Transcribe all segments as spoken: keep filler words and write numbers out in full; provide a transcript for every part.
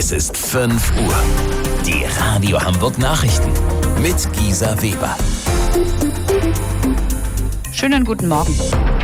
Es ist fünf Uhr. Die Radio Hamburg Nachrichten mit Gisa Weber. Schönen guten Morgen.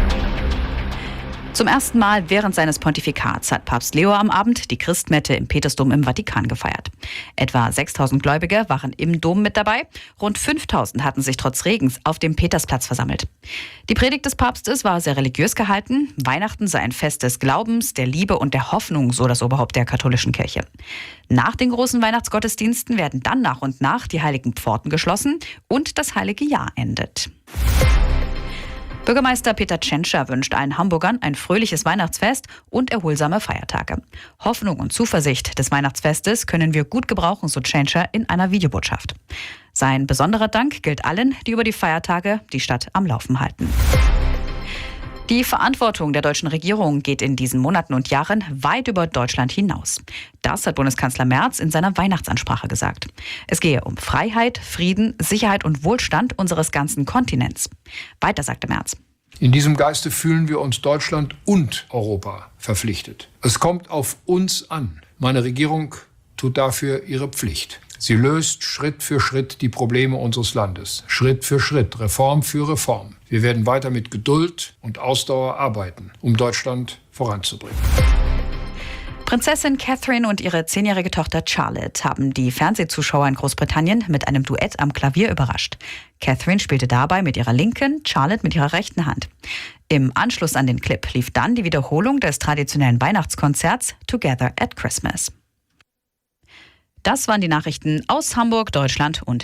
Zum ersten Mal während seines Pontifikats hat Papst Leo am Abend die Christmette im Petersdom im Vatikan gefeiert. Etwa sechstausend Gläubige waren im Dom mit dabei. Rund fünftausend hatten sich trotz Regens auf dem Petersplatz versammelt. Die Predigt des Papstes war sehr religiös gehalten. Weihnachten sei ein Fest des Glaubens, der Liebe und der Hoffnung, so das Oberhaupt der katholischen Kirche. Nach den großen Weihnachtsgottesdiensten werden dann nach und nach die heiligen Pforten geschlossen und das heilige Jahr endet. Bürgermeister Peter Tschentscher wünscht allen Hamburgern ein fröhliches Weihnachtsfest und erholsame Feiertage. Hoffnung und Zuversicht des Weihnachtsfestes können wir gut gebrauchen, so Tschentscher in einer Videobotschaft. Sein besonderer Dank gilt allen, die über die Feiertage die Stadt am Laufen halten. Die Verantwortung der deutschen Regierung geht in diesen Monaten und Jahren weit über Deutschland hinaus. Das hat Bundeskanzler Merz in seiner Weihnachtsansprache gesagt. Es gehe um Freiheit, Frieden, Sicherheit und Wohlstand unseres ganzen Kontinents. Weiter sagte Merz. In diesem Geiste fühlen wir uns Deutschland und Europa verpflichtet. Es kommt auf uns an. Meine Regierung tut dafür ihre Pflicht. Sie löst Schritt für Schritt die Probleme unseres Landes. Schritt für Schritt, Reform für Reform. Wir werden weiter mit Geduld und Ausdauer arbeiten, um Deutschland voranzubringen. Prinzessin Catherine und ihre zehnjährige Tochter Charlotte haben die Fernsehzuschauer in Großbritannien mit einem Duett am Klavier überrascht. Catherine spielte dabei mit ihrer linken, Charlotte mit ihrer rechten Hand. Im Anschluss an den Clip lief dann die Wiederholung des traditionellen Weihnachtskonzerts Together at Christmas. Das waren die Nachrichten aus Hamburg, Deutschland und